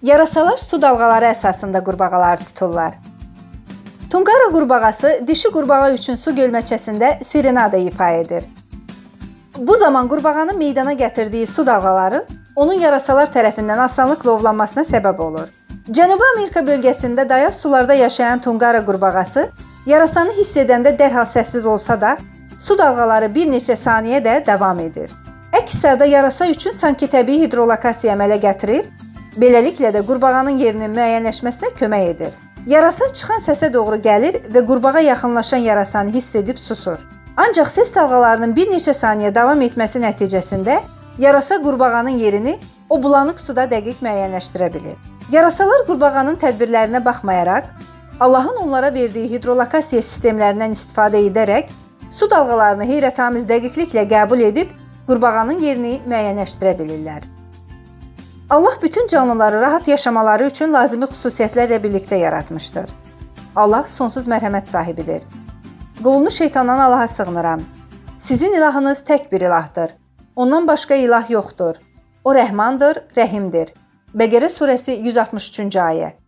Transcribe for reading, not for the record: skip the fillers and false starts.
Yarasalar su dalğaları əsasında qurbağaları tuturlar. Tungara qurbağası dişi qurbağa üçün su gölməçəsində serenada ifa edir. Bu zaman qurbağanın meydana gətirdiyi su dalğaları onun yarasalar tərəfindən asanlıqla ovlanmasına səbəb olur. Cənubi Amerika bölgəsində dayaz sularda yaşayan Tungara qurbağası yarasanı hiss edəndə dərhal səssiz olsa da, su dalğaları bir neçə saniyə də davam edir. Əks halda yarasa üçün sanki təbii hidrolokasiya əmələ gətirir, beləliklə də qurbağanın yerinin müəyyənləşməsinə kömək edir. Yarasa çıxan səsə doğru gəlir və qurbağa yaxınlaşan yarasanı hiss edib susur. Ancaq səs dalğalarının bir neçə saniyə davam etməsi nəticəsində yarasa qurbağanın yerini o bulanıq suda dəqiq müəyyənləşdirə bilir. Yarasalar qurbağanın tədbirlərinə baxmayaraq, Allahın onlara verdiyi hidrolokasiya sistemlərindən istifadə edərək su dalğalarını heyrətamiz dəqiqliklə qəbul edib qurbağanın yerini müəyyənləşdirə bilirlər. Allah bütün canlıları rahat yaşamaları üçün lazımi xüsusiyyətlərlə birlikdə yaratmışdır. Allah sonsuz mərhəmət sahibidir. Qovulmuş şeytandan Allaha sığınıram. Sizin ilahınız tək bir ilahdır. Ondan başqa ilah yoxdur. O rəhmandır, rəhimdir. Bəqərə surəsi 163-cü ayə.